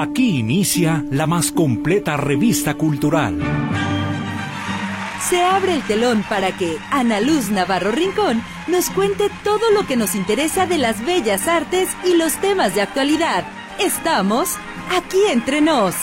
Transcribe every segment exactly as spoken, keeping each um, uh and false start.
Aquí inicia la más completa revista cultural. Se abre el telón para que Ana Luz Navarro Rincón nos cuente todo lo que nos interesa de las bellas artes y los temas de actualidad. Estamos aquí entre nos.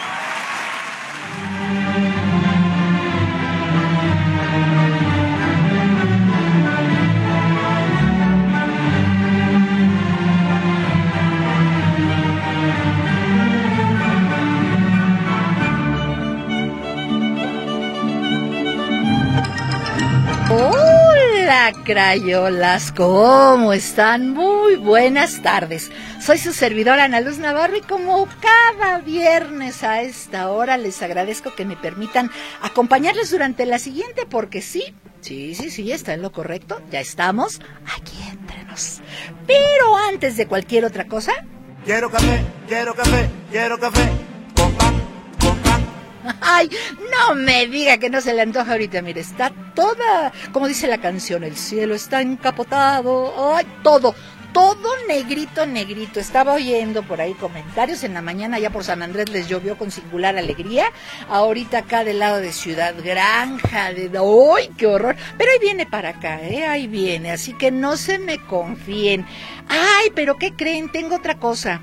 Hola, crayolas, ¿cómo están? Muy buenas tardes. Soy su servidora Ana Luz Navarro y como cada viernes a esta hora les agradezco que me permitan acompañarles durante la siguiente porque sí, sí, sí, sí, está en lo correcto, ya estamos aquí entre nos. Pero antes de cualquier otra cosa... Quiero café, quiero café, quiero café, con pan, con pan. Ay, no me diga que no se le antoja ahorita, mire, está toda, como dice la canción, el cielo está encapotado, ay, todo, todo negrito, negrito. Estaba oyendo por ahí comentarios, en la mañana ya por San Andrés les llovió con singular alegría, ahorita acá del lado de Ciudad Granja, de, ¡ay, qué horror! Pero ahí viene para acá, ¿eh? Ahí viene, así que no se me confíen. Ay, pero ¿qué creen? Tengo otra cosa.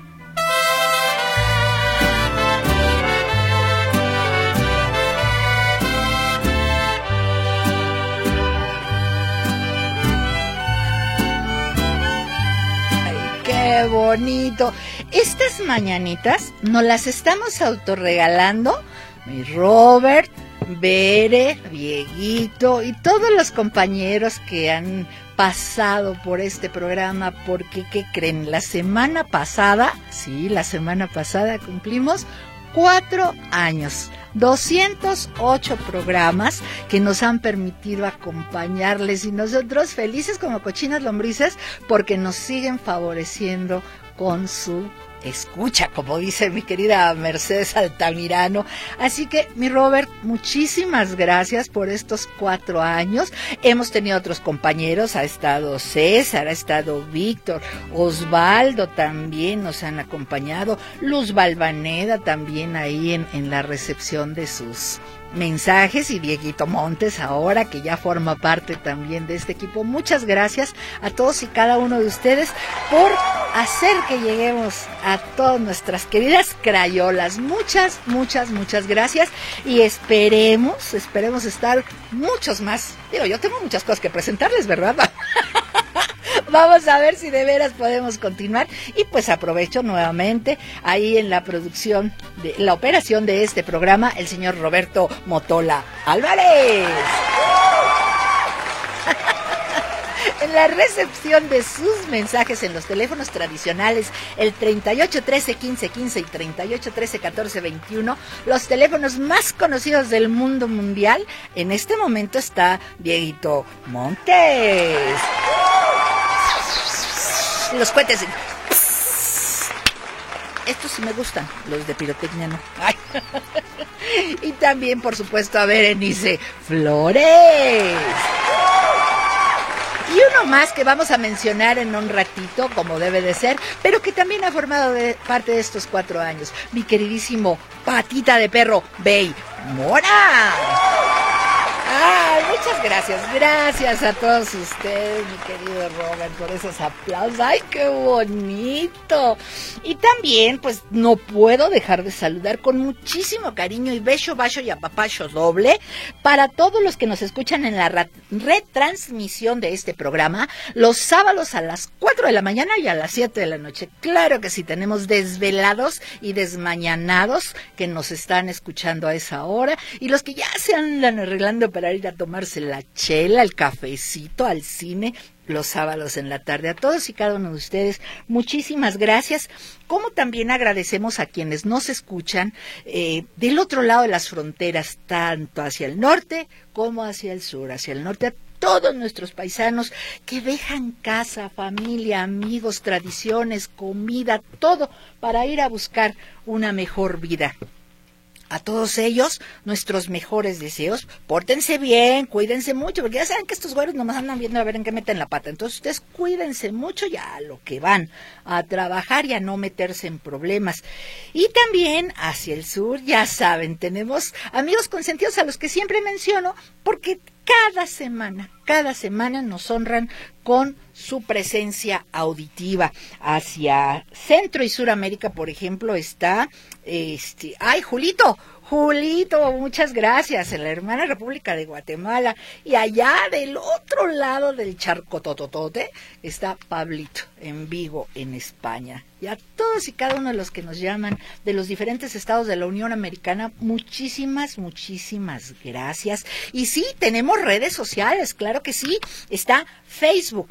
¡Qué bonito! Estas mañanitas nos las estamos autorregalando mi Robert, Bere, Dieguito y todos los compañeros que han pasado por este programa, porque ¿qué creen? La semana pasada, sí, la semana pasada cumplimos cuatro años, doscientos ocho programas que nos han permitido acompañarles y nosotros felices como cochinas lombrices porque nos siguen favoreciendo con su escucha, como dice mi querida Mercedes Altamirano. Así que, mi Robert, muchísimas gracias por estos cuatro años. Hemos tenido otros compañeros, ha estado César, ha estado Víctor, Osvaldo también nos han acompañado, Luz Balvaneda también ahí en, en la recepción de sus mensajes y Dieguito Montes ahora que ya forma parte también de este equipo. Muchas gracias a todos y cada uno de ustedes por hacer que lleguemos a todas nuestras queridas crayolas. Muchas, muchas, muchas gracias y esperemos, esperemos estar muchos más. Digo, yo tengo muchas cosas que presentarles, ¿verdad? Vamos a ver si de veras podemos continuar y pues aprovecho nuevamente ahí en la producción, de la operación de este programa, el señor Roberto Motola Álvarez. En la recepción de sus mensajes en los teléfonos tradicionales, el treinta y ocho trece quince quince y treinta y ocho trece catorce veintiuno, los teléfonos más conocidos del mundo mundial, en este momento está Dieguito Montes. Los cohetes. Estos sí me gustan, los de pirotecnia no. Ay. Y también, por supuesto, a Berenice Flores. Y uno más que vamos a mencionar en un ratito, como debe de ser, pero que también ha formado de parte de estos cuatro años. Mi queridísimo Patita de Perro, Bey Mora. Ay, muchas gracias, gracias a todos ustedes, mi querido Robert, por esos aplausos. Ay, qué bonito. Y también, pues, no puedo dejar de saludar con muchísimo cariño y beso, bacho y apapacho doble para todos los que nos escuchan en la retransmisión de este programa los sábados a las cuatro de la mañana y a las siete de la noche. Claro que sí, tenemos desvelados y desmañanados que nos están escuchando a esa hora y los que ya se andan arreglando para ir a tomarse la chela, el cafecito, al cine, los sábados en la tarde. A todos y cada uno de ustedes, muchísimas gracias. Como también agradecemos a quienes nos escuchan eh, del otro lado de las fronteras, tanto hacia el norte como hacia el sur. Hacia el norte, a todos nuestros paisanos que dejan casa, familia, amigos, tradiciones, comida, todo para ir a buscar una mejor vida. A todos ellos, nuestros mejores deseos. Pórtense bien, cuídense mucho, porque ya saben que estos güeros nomás andan viendo a ver en qué meten la pata. Entonces ustedes cuídense mucho ya a lo que van, a trabajar y a no meterse en problemas. Y también hacia el sur, ya saben, tenemos amigos consentidos a los que siempre menciono, porque cada semana, cada semana nos honran con su presencia auditiva. Hacia Centro y Suramérica, por ejemplo, está, este, ay, Julito, Julito, muchas gracias, en la hermana República de Guatemala. Y allá del otro lado del charco tototote está Pablito, en Vigo, en España. Y a todos y cada uno de los que nos llaman de los diferentes estados de la Unión Americana, muchísimas, muchísimas gracias. Y sí, tenemos redes sociales, claro que sí. Está Facebook,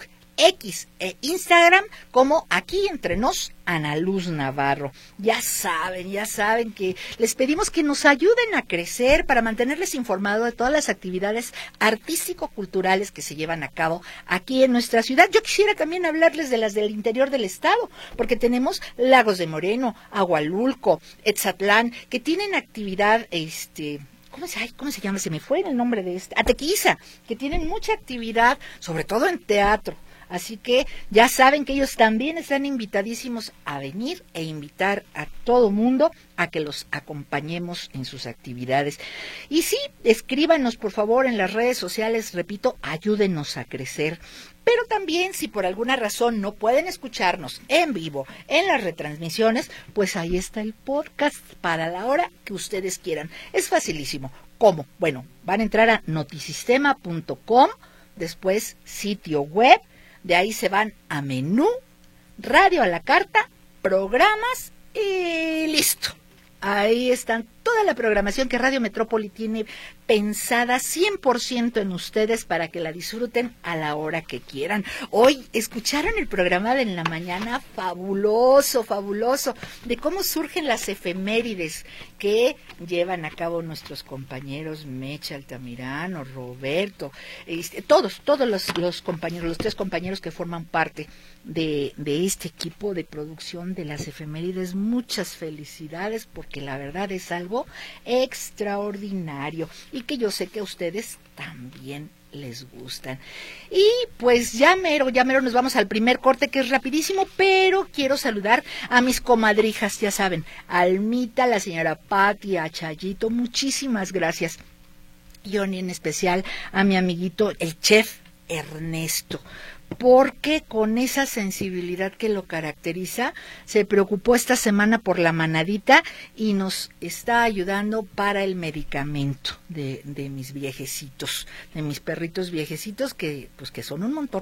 X e Instagram como Aquí Entre Nos, Ana Luz Navarro. Ya saben, ya saben que les pedimos que nos ayuden a crecer para mantenerles informados de todas las actividades artístico-culturales que se llevan a cabo aquí en nuestra ciudad. Yo quisiera también hablarles de las del interior del estado, porque tenemos Lagos de Moreno, Agualulco, Etzatlán, que tienen actividad, este... ¿Cómo se, ay, ¿Cómo se llama? Se me fue el nombre de este. Atequiza, que tienen mucha actividad, sobre todo en teatro. Así que ya saben que ellos también están invitadísimos a venir e invitar a todo mundo a que los acompañemos en sus actividades. Y sí, escríbanos por favor en las redes sociales, repito, ayúdenos a crecer. Pero también, si por alguna razón no pueden escucharnos en vivo, en las retransmisiones, pues ahí está el podcast para la hora que ustedes quieran. Es facilísimo. ¿Cómo? Bueno, van a entrar a notisistema punto com, después sitio web, de ahí se van a menú, radio a la carta, programas y listo. Ahí están toda la programación que Radio Metrópoli tiene pensada cien por ciento en ustedes para que la disfruten a la hora que quieran. Hoy escucharon el programa de en la mañana, fabuloso, fabuloso, de cómo surgen las efemérides que llevan a cabo nuestros compañeros Mecha Altamirano, Roberto, este, todos, todos los, los compañeros, los tres compañeros que forman parte de, de este equipo de producción de las efemérides. Muchas felicidades, porque la verdad es algo extraordinario y que yo sé que a ustedes también les gustan. Y pues ya mero, ya mero nos vamos al primer corte, que es rapidísimo, pero quiero saludar a mis comadrijas, ya saben, a Almita, la señora Patti, a Chayito, muchísimas gracias. Y en especial a mi amiguito, el chef Ernesto, porque con esa sensibilidad que lo caracteriza, se preocupó esta semana por la manadita y nos está ayudando para el medicamento de, de mis viejecitos, de mis perritos viejecitos, que pues que son un montón,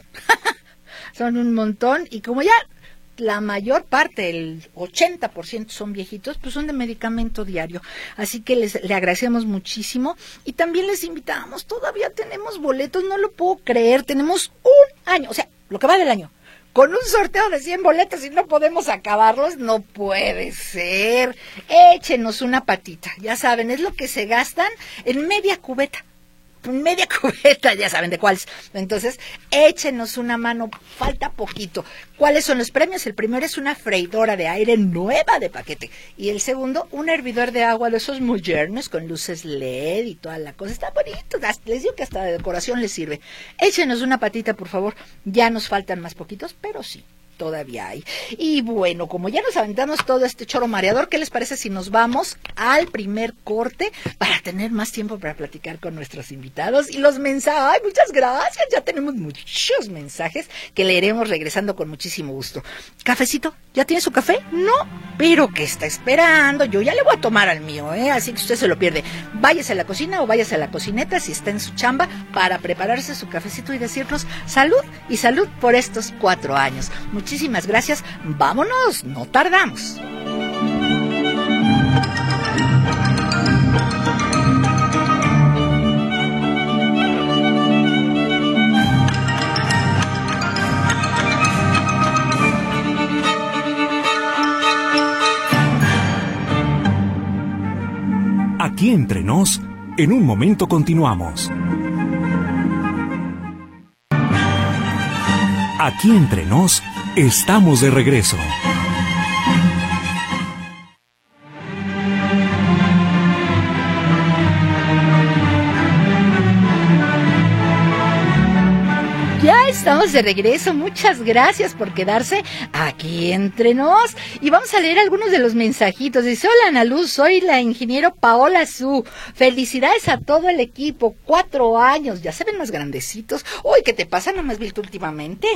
son un montón, y como ya la mayor parte, el ochenta por ciento son viejitos, pues son de medicamento diario. Así que les le agradecemos muchísimo y también les invitamos, todavía tenemos boletos, no lo puedo creer, tenemos un año, o sea, lo que va del año, con un sorteo de cien boletos y no podemos acabarlos, no puede ser. Échenos una patita, ya saben, es lo que se gastan en media cubeta. Media cubeta, ya saben de cuáles. Entonces, échenos una mano, falta poquito. ¿Cuáles son los premios? El primero es una freidora de aire nueva de paquete. Y el segundo, un hervidor de agua de esos modernos con luces L E D y toda la cosa. Está bonito, les digo que hasta de decoración les sirve. Échenos una patita, por favor. Ya nos faltan más poquitos, pero sí, todavía hay. Y bueno, como ya nos aventamos todo este choro mareador, ¿qué les parece si nos vamos al primer corte para tener más tiempo para platicar con nuestros invitados y los mensajes? ¡Ay, muchas gracias! Ya tenemos muchos mensajes que leeremos regresando con muchísimo gusto. ¿Cafecito? ¿Ya tiene su café? No, pero ¿qué está esperando? Yo ya le voy a tomar al mío, ¿eh? Así que usted se lo pierde. Váyase a la cocina o váyase a la cocineta si está en su chamba para prepararse su cafecito y decirnos salud y salud por estos cuatro años. Muchísimas gracias. Vámonos, no tardamos. Aquí entre nos, en un momento continuamos. Aquí entre nos, estamos de regreso. estamos de regreso. Muchas gracias por quedarse aquí entre nos. Y vamos a leer algunos de los mensajitos. Dice, hola Ana Luz, soy la ingeniero Paola Su. Felicidades a todo el equipo. Cuatro años, ya se ven más grandecitos. Uy, ¿qué te pasa? ¿No me has visto últimamente?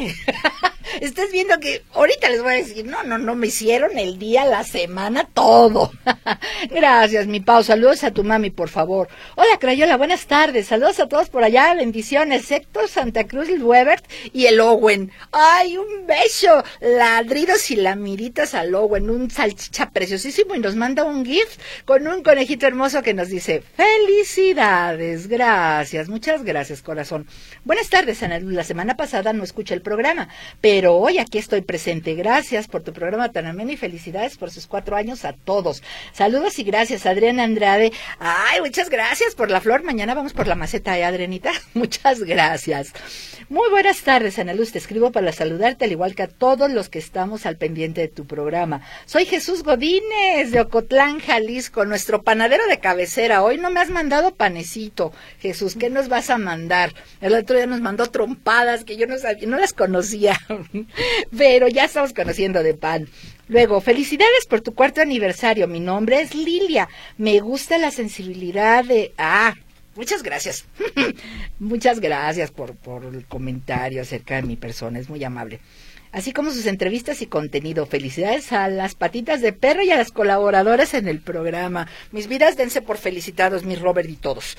Estás viendo que ahorita les voy a decir, no, no, no me hicieron el día, la semana, todo. Gracias, mi Pau. Saludos a tu mami, por favor. Hola, Crayola, buenas tardes. Saludos a todos por allá. Bendiciones. Héctor, Santa Cruz, el Webert y el Owen. ¡Ay, un beso! Ladridos y lamiritas al Owen. Un salchicha preciosísimo y nos manda un gift con un conejito hermoso que nos dice, felicidades. Gracias, muchas gracias, corazón. Buenas tardes, Ana Luz. La semana pasada no escuché el programa, pero hoy aquí estoy presente. Gracias por tu programa tan ameno y felicidades por sus cuatro años a todos. Saludos y gracias, Adriana Andrade. Ay, muchas gracias por la flor. Mañana vamos por la maceta, ¿eh, Adrianita? Muchas gracias. Muy buenas tardes, Ana Luz. Te escribo para saludarte, al igual que a todos los que estamos al pendiente de tu programa. Soy Jesús Godínez, de Ocotlán, Jalisco, nuestro panadero de cabecera. Hoy no me has mandado panecito, Jesús. ¿Qué nos vas a mandar? El otro día nos mandó trompadas que yo no sabía, no las conocía, pero ya estamos conociendo de pan. Luego, felicidades por tu cuarto aniversario. Mi nombre es Lilia. Me gusta la sensibilidad de... Ah, muchas gracias. Muchas gracias por, por el comentario acerca de mi persona. Es muy amable. Así como sus entrevistas y contenido. Felicidades a las patitas de perro y a las colaboradoras en el programa. Mis vidas, dense por felicitados, mi Robert y todos.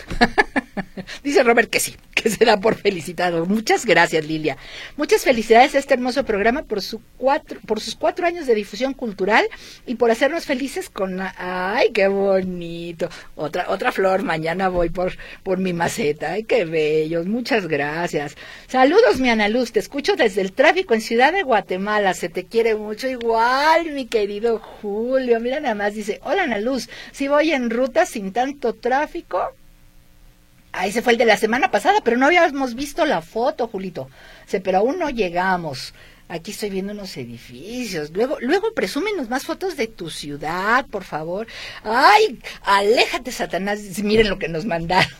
Dice Robert que sí, que se da por felicitado. Muchas gracias, Lilia. Muchas felicidades a este hermoso programa por su cuatro, por sus cuatro años de difusión cultural y por hacernos felices con... ¡Ay, qué bonito! Otra otra flor, mañana voy por, por mi maceta. ¡Ay, qué bellos! Muchas gracias. Saludos, mi Ana Luz. Te escucho desde el tráfico en Ciudad de Guatemala. Se te quiere mucho. Igual, mi querido Julio. Mira nada más, dice, hola, Ana Luz. Si voy en ruta sin tanto tráfico... Ahí se fue el de la semana pasada, pero no habíamos visto la foto, Julito. Sí, pero aún no llegamos. Aquí estoy viendo unos edificios. Luego, luego presúmenos más fotos de tu ciudad, por favor. Ay, aléjate, Satanás. Miren lo que nos mandaron.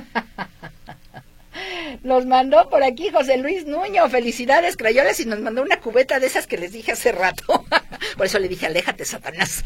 Nos mandó por aquí José Luis Nuño. Felicidades, Crayolas, y nos mandó una cubeta de esas que les dije hace rato. Por eso le dije, aléjate, Satanás.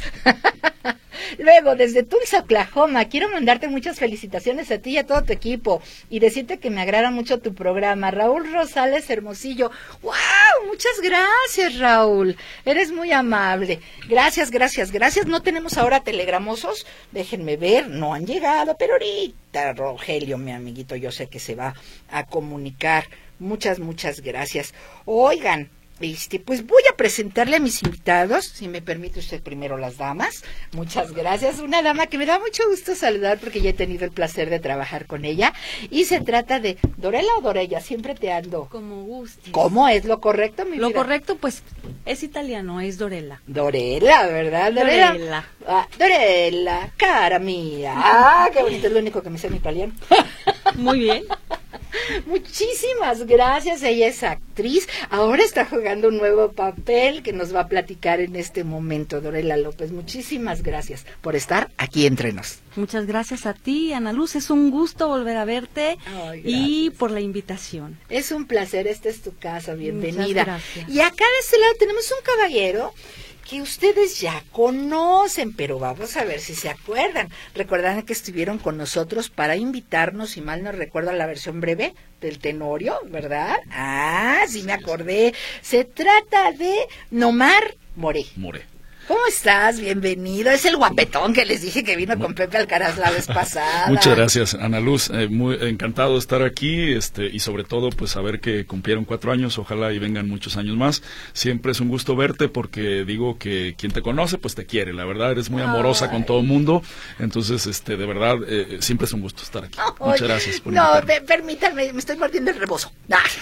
Luego, desde Tulsa, Oklahoma, quiero mandarte muchas felicitaciones a ti y a todo tu equipo y decirte que me agrada mucho tu programa. Raúl Rosales Hermosillo. ¡Wow! Muchas gracias, Raúl. Eres muy amable. Gracias, gracias, gracias. No tenemos ahora telegramosos. Déjenme ver, no han llegado, pero ahorita, Rogelio, mi amiguito, yo sé que se va a comunicar. Muchas, muchas gracias. Oigan, Este, pues voy a presentarle a mis invitados, si me permite usted primero las damas. Muchas gracias. Una dama que me da mucho gusto saludar porque ya he tenido el placer de trabajar con ella. Y se trata de Dorela o Dorella, siempre te ando. Como guste. ¿Cómo es lo correcto, mi Lo vida? correcto, pues, es italiano, es Dorella. Dorela, ¿verdad? Dorela. Dorella. Ah, Dorella, cara mía. Ah, qué bonito, es lo único que me sé en italiano. Muy bien. Muchísimas gracias, ella es actriz, ahora está jugando un nuevo papel que nos va a platicar en este momento, Dorela López. Muchísimas gracias por estar aquí entre nos. Muchas gracias a ti, Ana Luz, es un gusto volver a verte. Ay, y por la invitación. Es un placer, esta es tu casa, bienvenida. Muchas gracias. Y acá de este lado tenemos un caballero que ustedes ya conocen, pero vamos a ver si se acuerdan. Recuerdan que estuvieron con nosotros para invitarnos, si mal no recuerdo, a la versión breve del Tenorio, ¿verdad? Ah, sí me acordé. Se trata de Nomar More. More. ¿Cómo estás? Bienvenido. Es el guapetón que les dije que vino con Pepe Alcaraz la vez pasada. Muchas gracias, Ana Luz. Eh, muy encantado de estar aquí, este, y sobre todo, pues, saber que cumplieron cuatro años. Ojalá y vengan muchos años más. Siempre es un gusto verte porque digo que quien te conoce, pues, te quiere. La verdad, eres muy amorosa Ay. con todo el mundo. Entonces, este, de verdad, eh, siempre es un gusto estar aquí. Ay. Muchas gracias por No, invitarme. pe- permítanme, me estoy mordiendo el rebozo.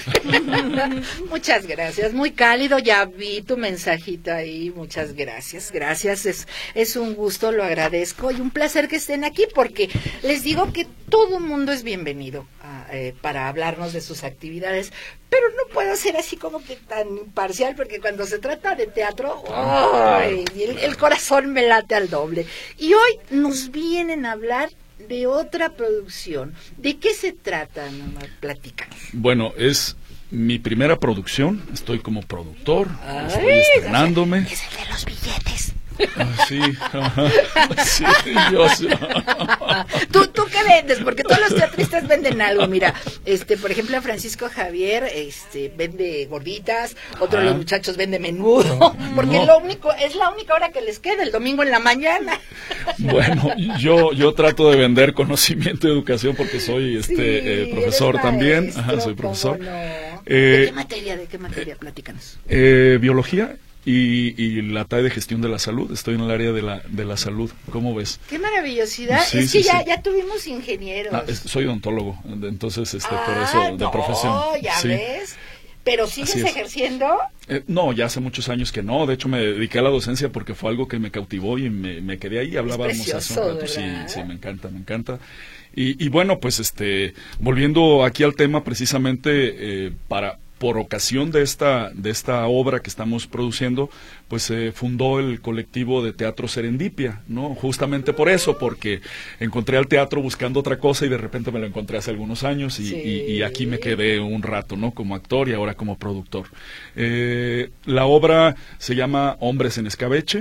Muchas gracias, muy cálido. Ya vi tu mensajito ahí. Muchas gracias, gracias. Es, es un gusto, lo agradezco y un placer que estén aquí porque les digo que todo mundo es bienvenido a, eh, para hablarnos de sus actividades, pero no puedo ser así como que tan imparcial porque cuando se trata de teatro, ¡ay! el, el corazón me late al doble. Y hoy nos vienen a hablar de otra producción. ¿De qué se trata, nomás? Platícanos. Bueno, es mi primera producción, estoy como productor, Ay, estoy estrenándome. Es el de los billetes. Ah, sí, ajá. Sí, yo sí. ¿Tú, ¿Tú qué vendes? Porque todos los teatristas venden algo. Mira, este, por ejemplo, Francisco Javier este, vende gorditas, otro de los muchachos vende menudo, porque No. lo único, es la única hora que les queda, el domingo en la mañana. Bueno, yo yo trato de vender conocimiento y educación porque soy este Sí, eh, profesor eres también, maestro, ajá, soy ¿cómo profesor. no? Eh, ¿De qué materia? ¿De qué materia? Platícanos. Eh, biología y, y la T A E de gestión de la salud. Estoy en el área de la de la salud. ¿Cómo ves? Qué maravillosidad. Sí, es sí, que ya, sí. ya tuvimos ingenieros. Ah, es- soy odontólogo, entonces este por Ah, eso de no, profesión. ya Sí. ves. Pero sigues Así es. ejerciendo. Eh, no, ya hace muchos años que no. De hecho, me dediqué a la docencia porque fue algo que me cautivó y me, me quedé ahí. Hablábamos hace precioso, un rato. Sí, ¿verdad? sí, me encanta, me encanta. Y, y bueno, pues este, volviendo aquí al tema, precisamente eh, para por ocasión de esta de esta obra que estamos produciendo, pues se fundó el colectivo de Teatro Serendipia, ¿no? Justamente por eso, porque encontré al teatro buscando otra cosa y de repente me lo encontré hace algunos años y, Sí. y, y aquí me quedé un rato, ¿no? Como actor y ahora como productor. Eh, la obra se llama Hombres en Escabeche.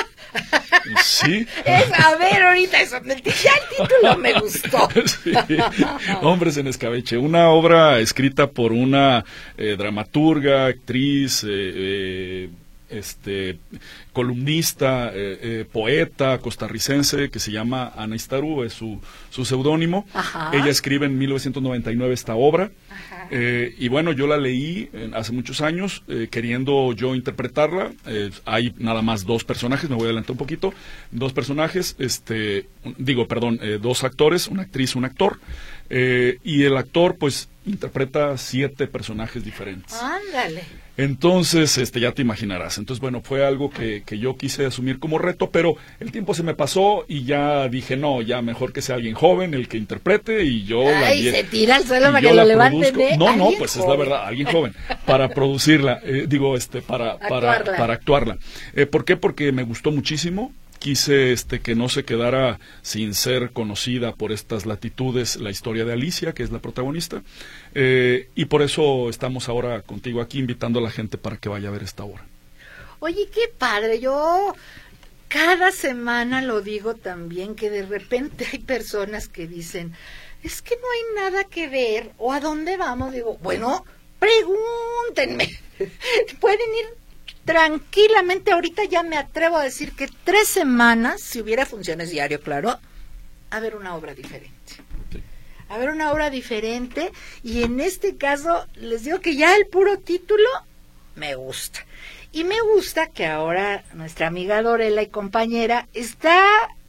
Sí. Es, a ver, ahorita eso, ya el título me gustó. Sí. Hombres en Escabeche, una obra escrita por una eh, dramaturga, actriz, eh, eh, este columnista, eh, eh, poeta costarricense que se llama Ana Istaru, es su, su seudónimo. Ajá. Ella escribe en mil novecientos noventa y nueve esta obra. Ajá. Eh, y bueno, yo la leí eh, hace muchos años, eh, queriendo yo interpretarla. Eh, hay nada más dos personajes, me voy a adelantar un poquito. Dos personajes, este, digo, perdón, eh, dos actores, una actriz, un actor. Eh, y el actor, pues, interpreta siete personajes diferentes. Ándale. Entonces, este, ya te imaginarás. Entonces, bueno, fue algo que, que yo quise asumir como reto, pero el tiempo se me pasó y ya dije, no, ya mejor que sea alguien joven el que interprete y yo la Ay, die- se tira al suelo y para yo que lo la levanten, produzco. ¿eh? No, no, Alguien pues es la joven. verdad, alguien joven, para producirla, eh, digo, este, para, para, Actuarla. para actuarla. Eh, ¿Por qué? Porque me gustó muchísimo. Quise este que no se quedara sin ser conocida por estas latitudes la historia de Alicia, que es la protagonista, eh, y por eso estamos ahora contigo aquí invitando a la gente para que vaya a ver esta obra. Oye, qué padre. Yo cada semana lo digo también, que de repente hay personas que dicen, es que no hay nada que ver, o a dónde vamos. Digo, bueno, pregúntenme. Pueden ir tranquilamente, ahorita ya me atrevo a decir que tres semanas, si hubiera funciones diario, claro, a ver una obra diferente. Sí. A ver una obra diferente, y en este caso les digo que ya el puro título me gusta. Y me gusta que ahora nuestra amiga Dorela y compañera está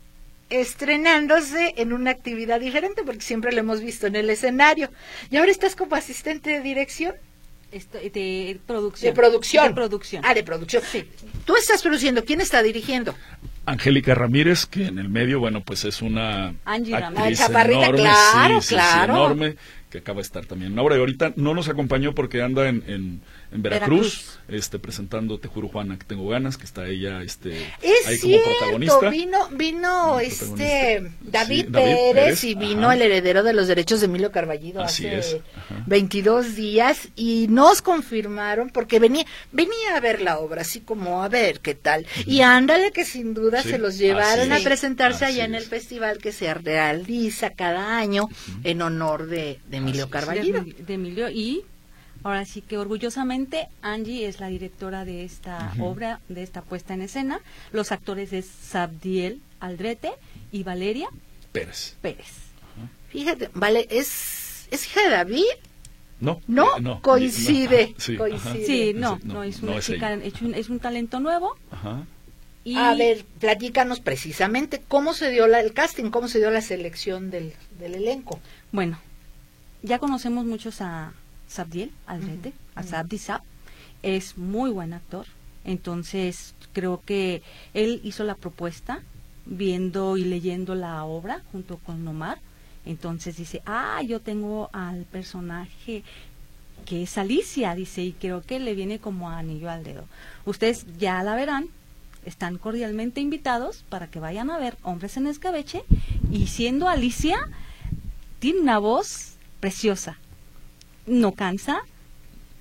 estrenándose en una actividad diferente, porque siempre lo hemos visto en el escenario. Y ahora estás como asistente de dirección. Esto- de producción. De producción. De producción. Ah, de producción. Sí. Tú estás produciendo, ¿quién está dirigiendo? Angélica Ramírez, que en el medio, bueno, pues es una Angie Ramírez. actriz Ah, chaparrita, enorme, claro, sí, sí, sí, claro. enorme, que acaba de estar también en la obra. Y ahorita no nos acompañó porque anda en, en, en Veracruz, Veracruz. este presentando Te juro Juana que tengo ganas, que está ella este Es ahí como cierto, protagonista. vino, vino Como este protagonista. David, Sí, David Pérez, Pérez, y vino ajá. el heredero de los derechos de Emilio Carballido Así hace es, ajá. veintidós días, y nos confirmaron, porque venía, venía a ver la obra, así como a ver qué tal, y ándale que sin duda Sí, se los llevaron así a es, presentarse así allá en el es. festival que se realiza cada año en honor de, de Emilio Así es. Carballido. De, de Emilio, y ahora sí que orgullosamente Angie es la directora de esta Ujú. obra, de esta puesta en escena. Los actores es Sabdiel Aldrete y Valeria Pérez. Pérez. Fíjate, vale, es, es hija de David. No, No, eh, no coincide, no, sí, coincide. ajá. Sí, no, no, no, es no una es chica, ella. es un, es un talento nuevo. Ajá. Y A ver, platícanos precisamente cómo se dio la, el casting, cómo se dio la selección del, del elenco. bueno, ya conocemos muchos a Sabdiel Aldrete, a Sabdi Sab, es muy buen actor, entonces creo que él hizo la propuesta viendo y leyendo la obra junto con Nomar, entonces dice, ah, yo tengo al personaje que es Alicia, dice, y creo que le viene como anillo al dedo. Ustedes ya la verán, están cordialmente invitados para que vayan a ver Hombres en Escabeche, y siendo Alicia, tiene una voz preciosa, no cansa,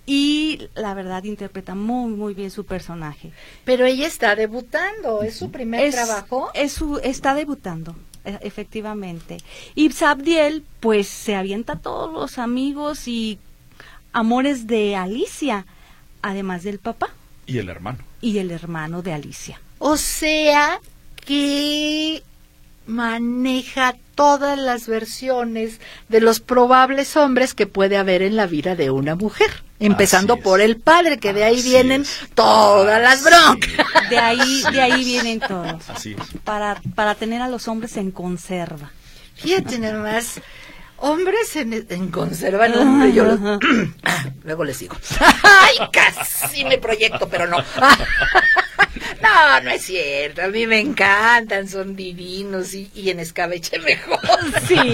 y la verdad interpreta muy, muy bien su personaje. Pero ella está debutando, ¿es su primer Es, trabajo? es su, está debutando, e- efectivamente. Y Sabdiel, pues, se avienta a todos los amigos y amores de Alicia, además del papá Y el hermano. y el hermano de Alicia. O sea que maneja todas las versiones de los probables hombres que puede haber en la vida de una mujer, empezando Así es. por el padre, que de ahí Así vienen es. todas las Así broncas. De ahí, de ahí vienen todos. Así es. Para, para tener a los hombres en conserva. Fíjate nada más, hombres en, en conserva, no, hombre, yo los- luego les digo, ay, casi me proyecto, pero no. No, no es cierto, a mí me encantan, son divinos y, y en escabeche mejor. Sí.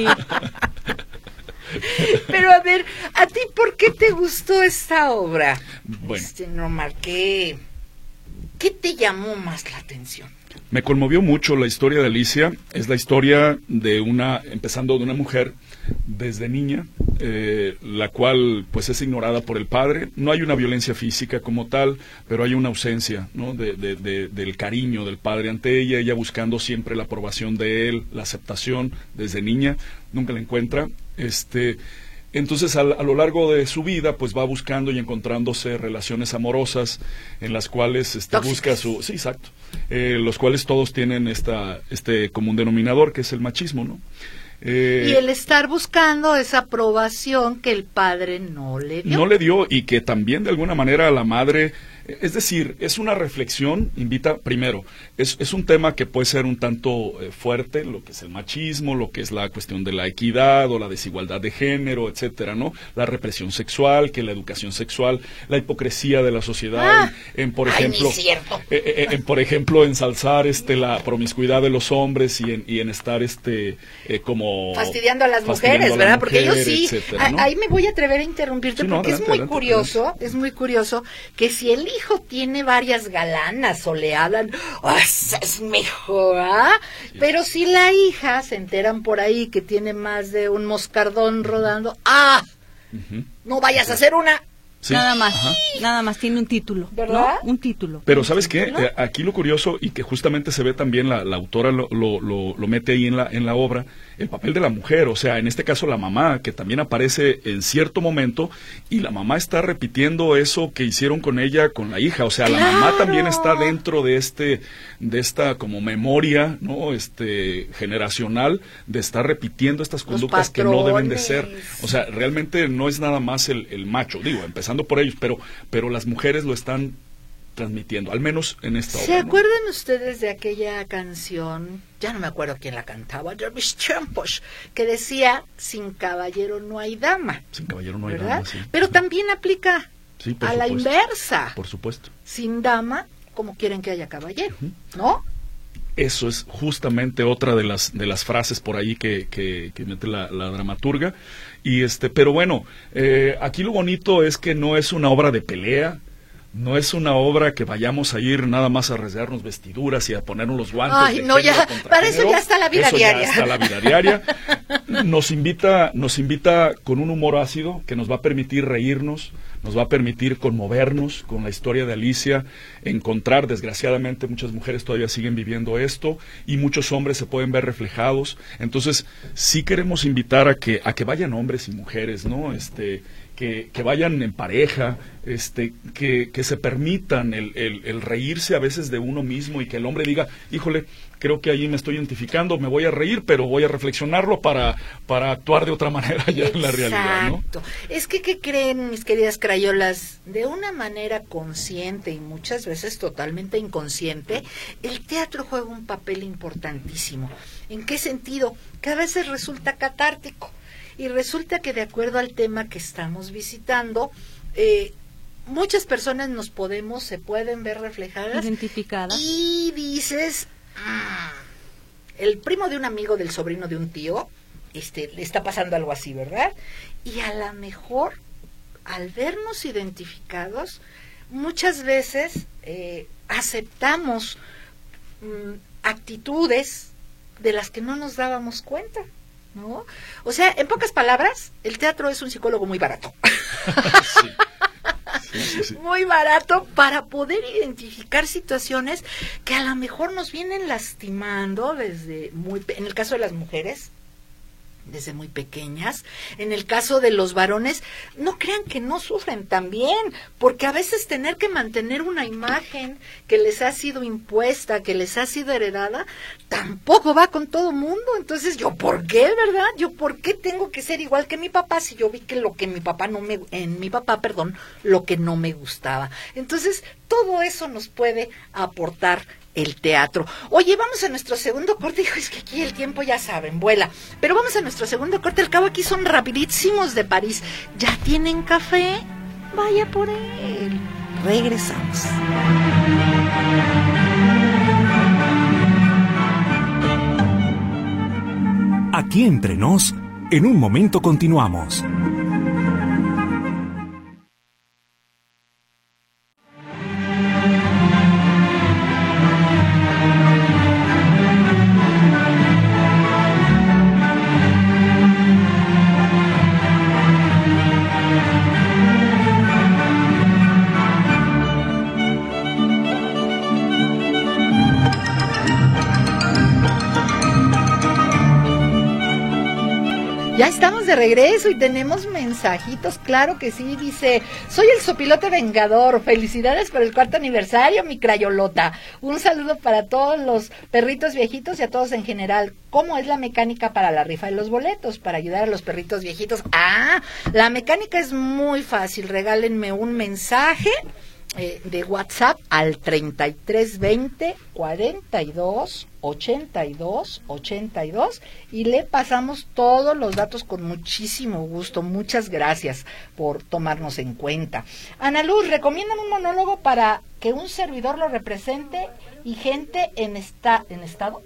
Pero a ver, ¿a ti por qué te gustó esta obra? Bueno. Este, Omar, ¿qué, ¿qué te llamó más la atención? Me conmovió mucho la historia de Alicia. Es la historia de una, empezando de una mujer desde niña, eh, la cual pues es ignorada por el padre. No hay una violencia física como tal, pero hay una ausencia, ¿no? de, de, de, del cariño del padre ante ella, ella buscando siempre la aprobación de él, la aceptación desde niña, nunca la encuentra. Este, entonces a, a lo largo de su vida pues va buscando y encontrándose relaciones amorosas en las cuales este, busca su... Sí, exacto. Eh, los cuales todos tienen esta, este común denominador que es el machismo, ¿no? Eh, Y el estar buscando esa aprobación que el padre no le dio. no le dio y que también de alguna manera a la madre, es decir, es una reflexión, invita, primero, es, es un tema que puede ser un tanto eh, fuerte, lo que es el machismo, lo que es la cuestión de la equidad o la desigualdad de género, etcétera, ¿no? La represión sexual, que la educación sexual, la hipocresía de la sociedad, Ah, en, en, por ay, ejemplo, ni cierto. eh, eh, en, por ejemplo, ensalzar este la promiscuidad de los hombres y en, y en estar este eh, como fastidiando a las fastidiando mujeres, a la ¿verdad? Porque mujer, yo sí, etcétera, a- ¿no? ahí me voy a atrever a interrumpirte Sí, no, porque adelante, es muy adelante, curioso, es muy curioso que si el hijo tiene varias galanas o le hablan, ¡ah, esa es mejor! ¿Ah? Pero si la hija se enteran por ahí que tiene más de un moscardón rodando, ¡ah! Ujú. No vayas a hacer una. Sí. Nada más, Ajá. nada más tiene un título, ¿Verdad? ¿no? Un título. Pero ¿sabes qué? ¿No? Eh, Aquí lo curioso y que justamente se ve también, la, la autora lo, lo, lo, lo mete ahí en la, en la obra, el papel de la mujer, o sea, en este caso la mamá, que también aparece en cierto momento y la mamá está repitiendo eso que hicieron con ella, con la hija, o sea, la mamá ¡Claro! también está dentro de este, de esta como memoria, ¿no? Este, generacional, de estar repitiendo estas Los conductas que no deben de patrones. ser. O sea, realmente no es nada más el, el macho, digo, empezando por ellos, pero, pero las mujeres lo están transmitiendo, al menos en esta ¿Se obra, ¿no? acuerdan ustedes de aquella canción? Ya no me acuerdo quién la cantaba, de mis tiempos, que decía, sin caballero no hay dama, Sin caballero no hay ¿verdad? dama, sí. Pero también aplica Sí, por a la supuesto. inversa. Por supuesto. Sin dama, como quieren que haya caballero, ¿no? Eso es justamente otra de las de las frases por ahí que, que, que mete la, la dramaturga. Y este, pero bueno, eh, aquí lo bonito es que no es una obra de pelea, no es una obra que vayamos a ir nada más a rasgarnos vestiduras y a ponernos los guantes. Ay, de no, género ya, contra para eso género. ya está la vida Eso diaria. Ya está la vida diaria. Nos invita, nos invita con un humor ácido que nos va a permitir reírnos, nos va a permitir conmovernos con la historia de Alicia, encontrar, desgraciadamente, muchas mujeres todavía siguen viviendo esto y muchos hombres se pueden ver reflejados. Entonces, sí queremos invitar a que, a que vayan hombres y mujeres, ¿no? Este, que, que vayan en pareja, este, que, que se permitan el, el, el reírse a veces de uno mismo y que el hombre diga, híjole, creo que ahí me estoy identificando, me voy a reír, pero voy a reflexionarlo para, para actuar de otra manera ya en la realidad, ¿no? Exacto. Es que, ¿qué creen, mis queridas crayolas? De una manera consciente y muchas veces totalmente inconsciente, el teatro juega un papel importantísimo. ¿En qué sentido? Que a veces resulta catártico. Y resulta que de acuerdo al tema que estamos visitando, eh, muchas personas nos podemos, se pueden ver reflejadas. Identificadas. Y dices, mm, el primo de un amigo del sobrino de un tío, este, le está pasando algo así, ¿verdad? Y a lo mejor, al vernos identificados, muchas veces eh, aceptamos mm, actitudes de las que no nos dábamos cuenta, ¿no? O sea, en pocas palabras, el teatro es un psicólogo muy barato. Sí. Sí, sí, sí. Muy barato para poder identificar situaciones que a lo mejor nos vienen lastimando desde muy, en el caso de las mujeres, desde muy pequeñas. En el caso de los varones, no crean que no sufren también, porque a veces tener que mantener una imagen que les ha sido impuesta, que les ha sido heredada, tampoco va con todo mundo. Entonces, ¿yo por qué, verdad? ¿Yo por qué tengo que ser igual que mi papá si yo vi que lo que mi papá no me, en mi papá, perdón, lo que no me gustaba? Entonces, todo eso nos puede aportar el teatro. Oye, vamos a nuestro segundo corte. Hijo, es que aquí el tiempo, ya saben, vuela. Pero vamos a nuestro segundo corte. Al cabo aquí son rapidísimos de París. ¿Ya tienen café? Vaya por él. Regresamos. Aquí entre nos, en un momento continuamos. Ya estamos de regreso y tenemos mensajitos, claro que sí, dice, soy el sopilote vengador, felicidades por el cuarto aniversario, mi crayolota, un saludo para todos los perritos viejitos y a todos en general. ¿Cómo es la mecánica para la rifa de los boletos, para ayudar a los perritos viejitos? Ah, la mecánica es muy fácil, regálenme un mensaje eh, de WhatsApp al treinta y tres veinte cuarenta y dos ochenta y dos ochenta y dos y le pasamos todos los datos con muchísimo gusto. Muchas gracias por tomarnos en cuenta. Ana Luz, recomiendan un monólogo para que un servidor lo represente y gente en esta en estado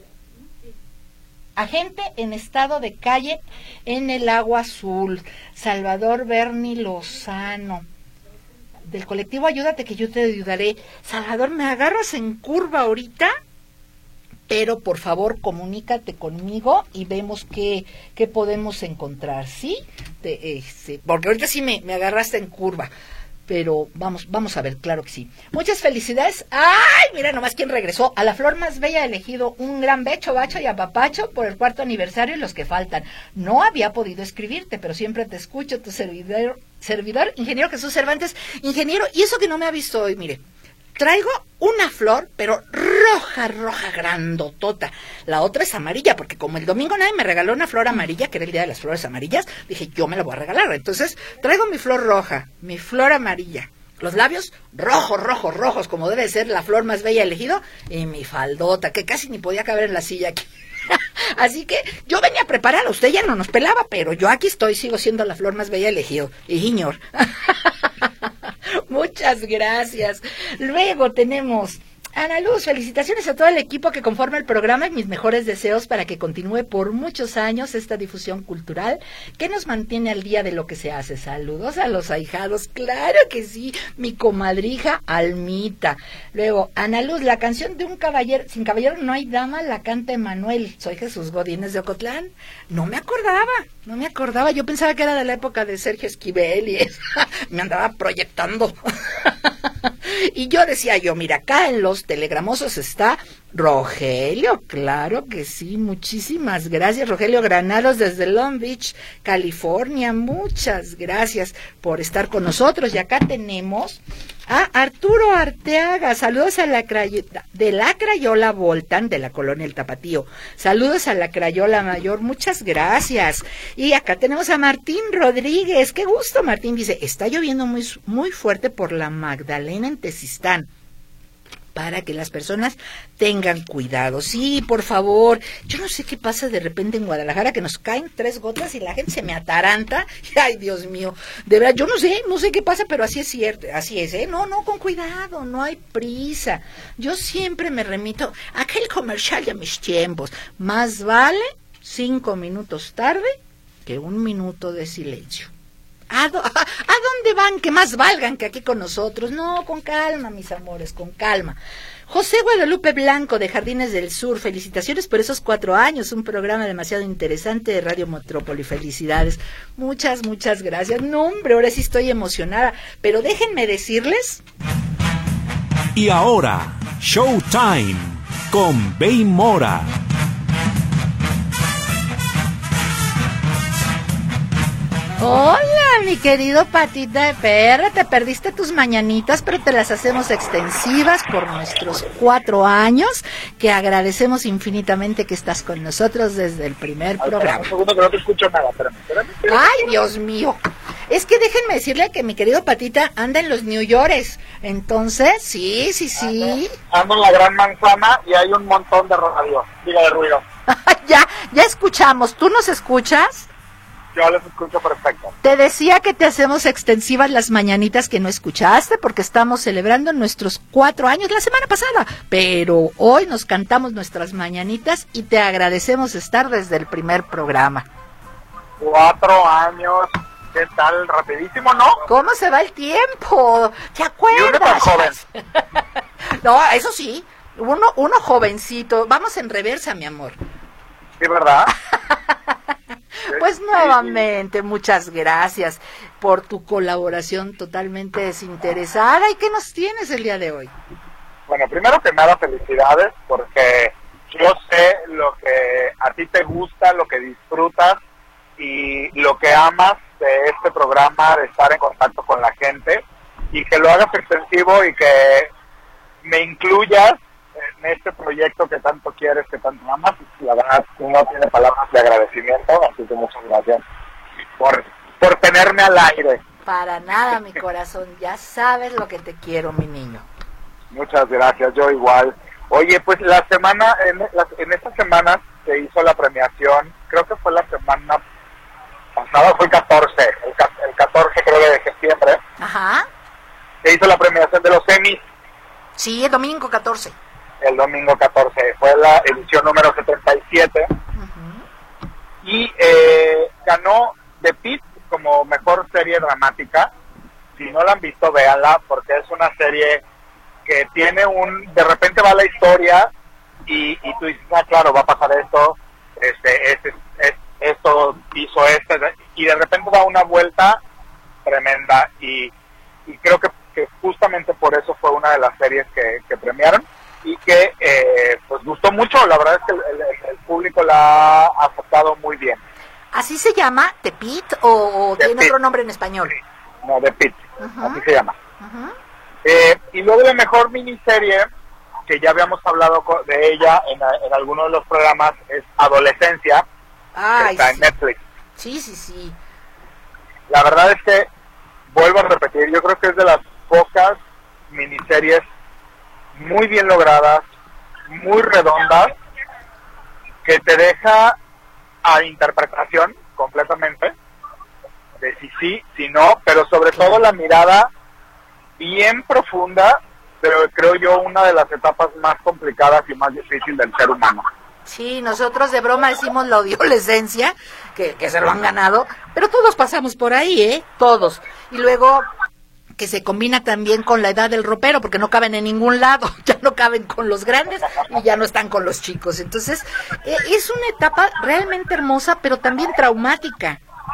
a gente en estado de calle en el agua azul. Salvador Berni Lozano, del colectivo Ayúdate que yo te ayudaré. Salvador, ¿me agarras en curva ahorita? Pero por favor comunícate conmigo y vemos qué, qué podemos encontrar, ¿sí? De, este, porque ahorita sí me, me agarraste en curva, pero vamos, vamos a ver, claro que sí. Muchas felicidades. ¡Ay! Mira nomás quién regresó. A la flor más bella elegido un gran becho, bacho y apapacho por el cuarto aniversario y los que faltan. No había podido escribirte, pero siempre te escucho, tu servidor, servidor, ingeniero Jesús Cervantes. Ingeniero, y eso que no me ha visto hoy, mire. Traigo una flor, pero roja, roja, grandotota. La otra es amarilla, porque como el domingo nadie me regaló una flor amarilla, que era el día de las flores amarillas, dije, yo me la voy a regalar. Entonces, traigo mi flor roja, mi flor amarilla, los labios rojos, rojos, rojos, como debe ser la flor más bella elegido, y mi faldota, que casi ni podía caber en la silla aquí. Así que yo venía preparada, usted ya no nos pelaba, pero yo aquí estoy, sigo siendo la flor más bella elegido. Y señor. Muchas gracias. Luego tenemos Ana Luz, felicitaciones a todo el equipo que conforma el programa y mis mejores deseos para que continúe por muchos años esta difusión cultural que nos mantiene al día de lo que se hace. Saludos a los ahijados, claro que sí, mi comadrija Almita. Luego, Ana Luz, la canción de un caballero, sin caballero no hay dama, la canta Emanuel. Soy Jesús Godínez de Ocotlán. No me acordaba, no me acordaba, yo pensaba que era de la época de Sergio Esquivel y eso. Me andaba proyectando. Y yo decía yo, mira, acá en los telegramosos está Rogelio, claro que sí, muchísimas gracias, Rogelio Granados desde Long Beach, California, muchas gracias por estar con nosotros. Y acá tenemos a Arturo Arteaga, saludos a la crayola, de la Crayola Voltan, de la colonia El Tapatío, saludos a la Crayola Mayor, muchas gracias. Y acá tenemos a Martín Rodríguez, qué gusto Martín, dice, está lloviendo muy, muy fuerte por la Magdalena en Tezistán, para que las personas tengan cuidado. Sí, por favor. Yo no sé qué pasa de repente en Guadalajara, que nos caen tres gotas y la gente se me ataranta. Ay, Dios mío. De verdad, yo no sé, no sé qué pasa, pero así es cierto, así es, ¿eh? No, no, con cuidado, no hay prisa. Yo siempre me remito a aquel comercial de mis tiempos. Más vale cinco minutos tarde que un minuto de silencio. ¿A, do- a, ¿A dónde van? Que más valgan que aquí con nosotros. No, con calma, mis amores, con calma. José Guadalupe Blanco, de Jardines del Sur, felicitaciones por esos cuatro años, un programa demasiado interesante de Radio Metrópoli, felicidades. Muchas, muchas gracias. No, hombre, ahora sí estoy emocionada, pero déjenme decirles... Y ahora, Showtime, con Bey Mora. Hola, mi querido Patita de Perra, te perdiste tus mañanitas, pero te las hacemos extensivas por nuestros cuatro años, que agradecemos infinitamente que estás con nosotros desde el primer programa. Un segundo que no te escucho nada, espérame, espérame, espérame. Ay, Dios mío. Es que déjenme decirle que mi querido Patita anda en los New Yorkers, entonces, sí, sí, sí. Ando en la Gran Manzana y hay un montón de radio, diga de ruido. ya, ya escuchamos, ¿tú nos escuchas? Yo les escucho perfecto. Te decía que te hacemos extensivas las mañanitas que no escuchaste porque estamos celebrando nuestros cuatro años la semana pasada, pero hoy nos cantamos nuestras mañanitas y te agradecemos estar desde el primer programa. Cuatro años, ¿qué tal? Rapidísimo, ¿no? ¿Cómo se va el tiempo? ¿Te acuerdas? Y uno tan joven. No, eso sí, uno, uno jovencito. Vamos en reversa, mi amor. Sí, ¿verdad? Pues Sí, nuevamente, sí. Muchas gracias por tu colaboración totalmente desinteresada. ¿Y qué nos tienes el día de hoy? Bueno, primero que nada, felicidades, porque yo sé lo que a ti te gusta, lo que disfrutas y lo que amas de este programa, de estar en contacto con la gente, y que lo hagas extensivo y que me incluyas en este proyecto que tanto quieres, que tanto amas. La verdad, no tiene palabras de agradecimiento, así que muchas gracias por, por tenerme al aire. Para nada, mi corazón, ya sabes lo que te quiero, mi niño. Muchas gracias, yo igual. Oye, pues la semana, en, la, en esta semana se hizo la premiación, creo que fue la semana pasada, fue el catorce, el, el catorce creo de septiembre. Ajá. Se hizo la premiación de los Emmys. Sí, el domingo catorce. El domingo catorce, fue la edición número setenta y siete. Uh-huh. Y eh, ganó The Pitt como mejor serie dramática. Si no la han visto, véanla, porque es una serie que tiene un... De repente va la historia y, y tú dices, ah, claro, va a pasar esto, este, este, este, esto hizo este, y de repente da una vuelta tremenda. Y, y creo que, que justamente por eso fue una de las series que, que premiaron. Y que eh, pues gustó mucho, la verdad es que el, el, el público la ha aceptado muy bien. ¿Así se llama? ¿The Pitt o, o tiene Pitt. Otro nombre en español? Sí. No, The Pitt, uh-huh. Así se llama. Uh-huh. eh, y luego de mejor miniserie, que ya habíamos hablado de ella en, en algunos de los programas, es Adolescencia. Ay, que está sí. en Netflix. Sí, sí, sí. La verdad es que, vuelvo a repetir, yo creo que es de las pocas miniseries muy bien logradas, muy redondas, que te deja a interpretación completamente, de si sí, si no, pero sobre todo la mirada bien profunda, pero creo yo una de las etapas más complicadas y más difíciles del ser humano. Sí, nosotros de broma decimos la adolescencia, que, que se lo han ganado, pero todos pasamos por ahí, ¿eh? Todos. Y luego... que se combina también con la edad del ropero, porque no caben en ningún lado, ya no caben con los grandes y ya no están con los chicos. Entonces, eh, es una etapa realmente hermosa, pero también traumática.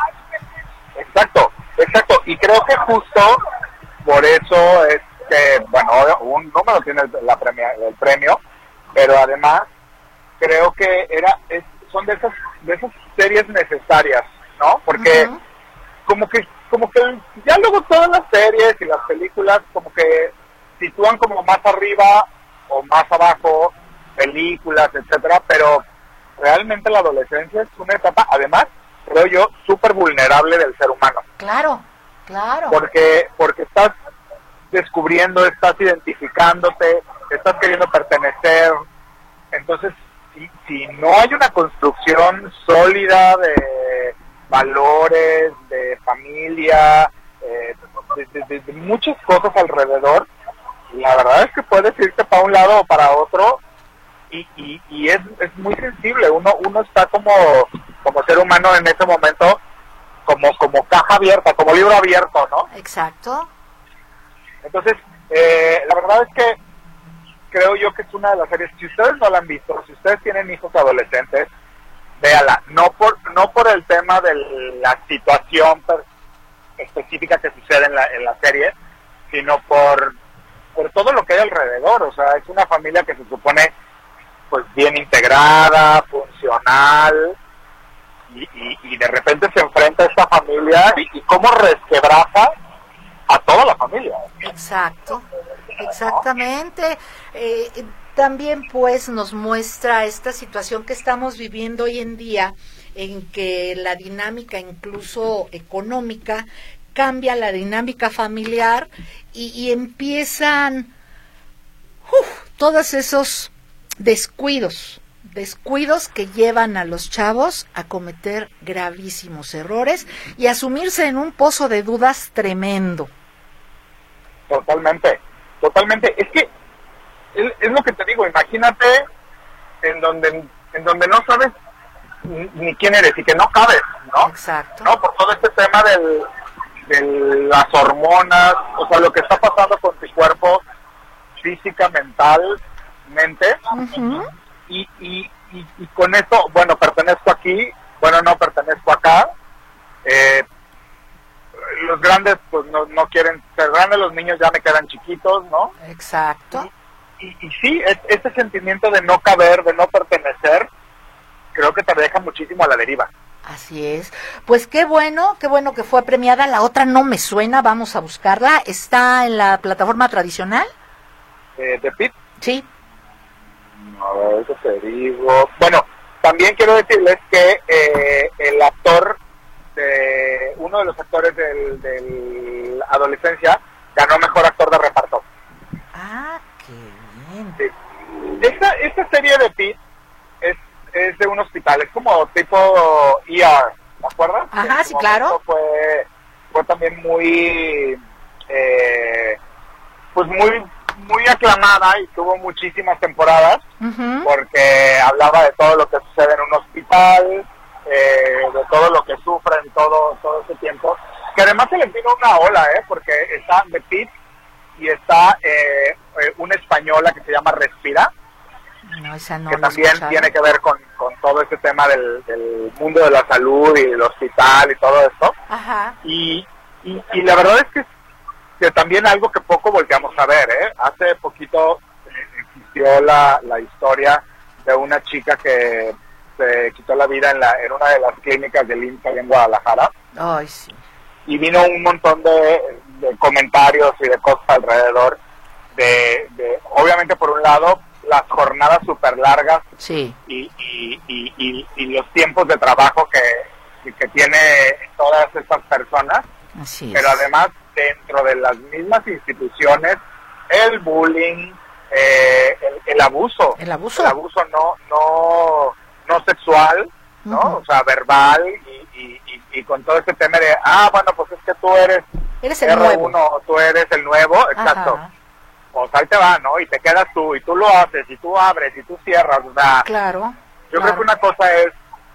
Exacto, exacto, y creo que justo por eso es que, bueno, un número tiene la premia, el premio, pero además creo que era es, son de esas, de esas series necesarias, ¿no? Porque uh-huh. como que como que ya luego todas las series y las películas como que sitúan como más arriba o más abajo películas, etcétera, pero realmente la adolescencia es una etapa, además, creo yo, súper vulnerable del ser humano. Claro, claro. Porque porque estás descubriendo, estás identificándote, estás queriendo pertenecer, entonces, si, si no hay una construcción sólida de valores, de familia, eh, de, de, de, de muchas cosas alrededor, la verdad es que puedes irte para un lado o para otro y, y, y es, es muy sensible, uno uno está como como ser humano en ese momento como como caja abierta, como libro abierto, ¿no? Exacto. Entonces, eh, la verdad es que creo yo que es una de las series, si ustedes no la han visto, si ustedes tienen hijos adolescentes, véala, no por no por el tema de la situación per, específica que sucede en la, en la serie, sino por, por todo lo que hay alrededor. O sea, es una familia que se supone pues bien integrada, funcional, y, y, y de repente se enfrenta a esta familia y, y cómo resquebraja a toda la familia. Exacto, exactamente. Eh, también pues nos muestra esta situación que estamos viviendo hoy en día, en que la dinámica incluso económica cambia la dinámica familiar y, y empiezan uf, todos esos descuidos, descuidos que llevan a los chavos a cometer gravísimos errores y a sumirse en un pozo de dudas tremendo. Totalmente, totalmente. Es que es, es lo que te digo, imagínate en donde en donde no sabes ni, ni quién eres y que no cabes, ¿no? Exacto. No, por todo este tema del, de las hormonas, o sea, lo que está pasando con tu cuerpo física, mentalmente, Uh-huh. y, y, y, y con eso, bueno, pertenezco aquí, bueno, no pertenezco acá, eh, los grandes pues no, no quieren ser grandes, los niños ya me quedan chiquitos, ¿no? Exacto. Y, y, y sí, es, ese sentimiento de no caber, de no pertenecer, creo que te deja muchísimo a la deriva. Así es. Pues qué bueno, qué bueno que fue premiada. La otra no me suena, vamos a buscarla. ¿Está en la plataforma tradicional? Eh, ¿De Pit? Sí. A ver, eso te digo. Bueno, también quiero decirles que eh, el actor, de uno de los actores del, del Adolescencia, ganó mejor actor de reparto. Ah, qué bien. Sí. Esta, esta serie de Pit es, es de un hospital, es como tipo E R, ¿te acuerdas? Ajá, En sí, su claro. momento Fue, fue también muy, eh, pues muy, muy aclamada y tuvo muchísimas temporadas, Uh-huh. porque hablaba de todo lo que sucede en un hospital, eh, de todo lo que sufren todo todo ese tiempo, que además se les vino una ola, eh, porque está The Pit y está eh, eh, una española que se llama Respira, No, esa no que la he también escuchado. tiene que ver con, con todo ese tema del, del mundo de la salud y el hospital y todo esto, Ajá. y, y, y la verdad es que, que también algo que poco volteamos a ver, ¿eh? Hace poquito eh, existió la, la historia de una chica que se quitó la vida en, la, en una de las clínicas del I M S S en Guadalajara, Ay, sí. y vino un montón de, de comentarios y de cosas alrededor de, de, obviamente por un lado, las jornadas súper largas Sí. y, y, y, y, y los tiempos de trabajo que, que tiene todas estas personas, Así es. pero además dentro de las mismas instituciones, el bullying, eh, el, el abuso, El abuso. el abuso no no no sexual, ¿no? Ujú. O sea, verbal y, y, y, y con todo este tema de, ah, bueno, pues es que tú eres Eres el R nuevo. uno, tú eres el nuevo, exacto. Ajá. Pues ahí te va, ¿no? Y te quedas tú, y tú lo haces, y tú abres, y tú cierras, o sea, Claro. yo claro. creo que una cosa es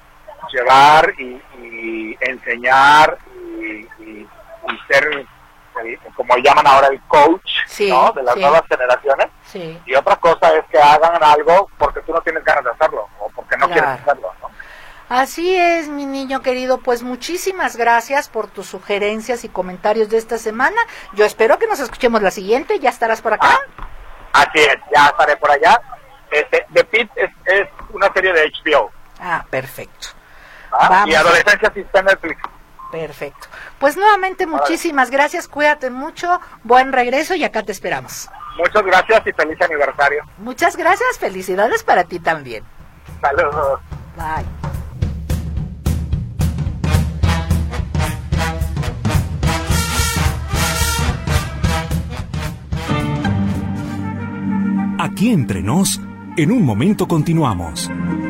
llevar y, y enseñar y, y, y ser, el, como llaman ahora, el coach, Sí, ¿no? De las sí. nuevas generaciones. Sí. Y otra cosa es que hagan algo porque tú no tienes ganas de hacerlo o porque no Claro. quieres hacerlo, ¿no? Así es, mi niño querido, pues muchísimas gracias por tus sugerencias y comentarios de esta semana. Yo espero que nos escuchemos la siguiente, ¿ya estarás por acá? Ah, así es, ya estaré por allá. Este, The Pit es, es una serie de H B O, Ah, perfecto, ¿va? Vamos. Y Adolescencia sí está en Netflix. perfecto. Pues nuevamente muchísimas gracias, cuídate mucho, buen regreso y acá te esperamos. Muchas gracias y feliz aniversario. Muchas gracias, felicidades para ti también. Saludos. Bye. Aquí entre nos, en un momento continuamos.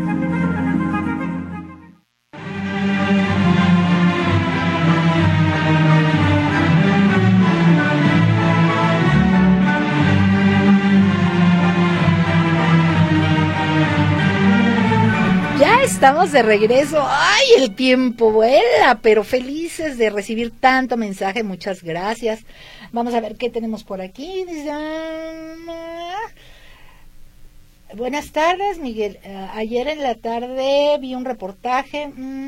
Ya estamos de regreso. Ay, el tiempo vuela, pero felices de recibir tanto mensaje. Muchas gracias. Vamos a ver qué tenemos por aquí. Dice, Buenas tardes, Miguel. Uh, ayer en la tarde vi un reportaje.